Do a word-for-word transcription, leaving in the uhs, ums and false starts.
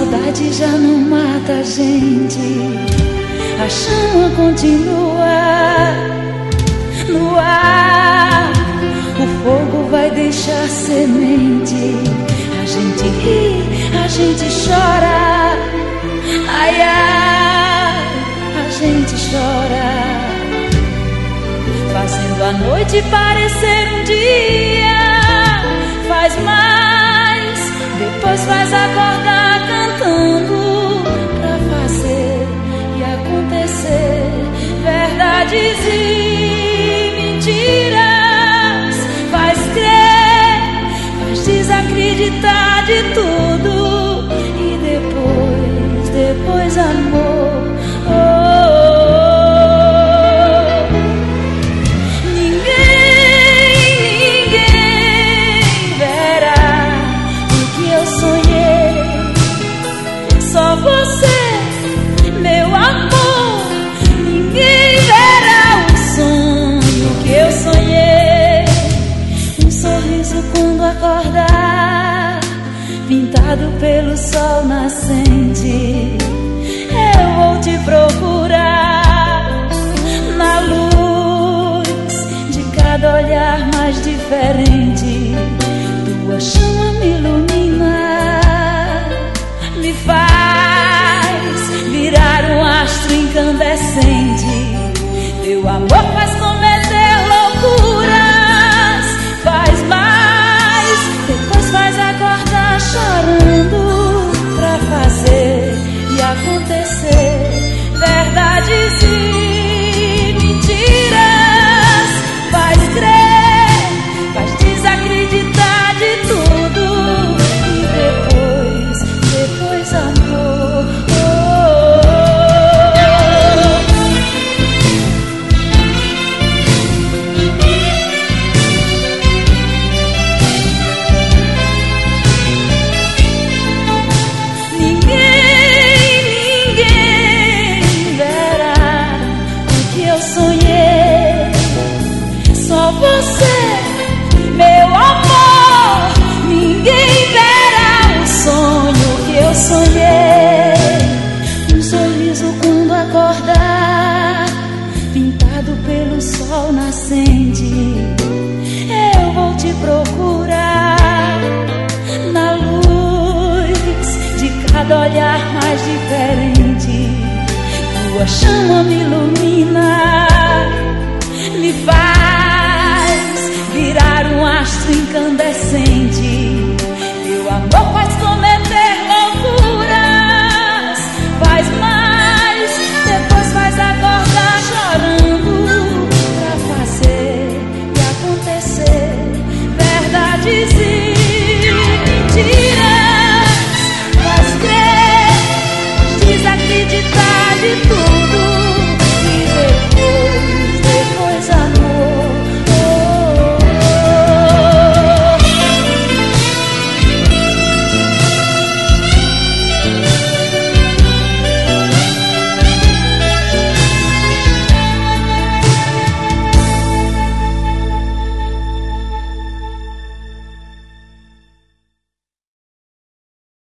saudade já não mata a gente, a chama continua no ar. O fogo vai deixar semente. A gente ri, a gente chora. Ai, ai, a gente chora, fazendo a noite parecer um dia. Faz mais, depois faz acordar cantando, pra fazer e acontecer verdades e mentiras. Faz crer, faz desacreditar de tudo, e depois, depois amor. Oh, oh. Ninguém, ninguém verá o que eu sonhei, só você, meu amor. Ninguém verá o sonho que eu sonhei. Um sorriso quando acordar, pintado pelo sol nascente. Eu vou te procurar na luz de cada olhar mais diferente. Tua chama me ilumina, me faz virar um astro incandescente. Teu amor faz cometer loucuras. Faz mais, depois faz acordar chorando, pra fazer e acontecer verdades e mentiras. Faz crer, faz desacreditar de tudo, e depois, depois amor. Oh, ninguém, ninguém verá o que eu sonhei, só você, meu amor. Ninguém verá o sonho que eu sonhei. Um sorriso quando acordar, pintado pelo sol nascente. Eu vou te procurar na luz de cada olhar mais diferente. Tua chama me ilumina, me faz virar um astro incandescente.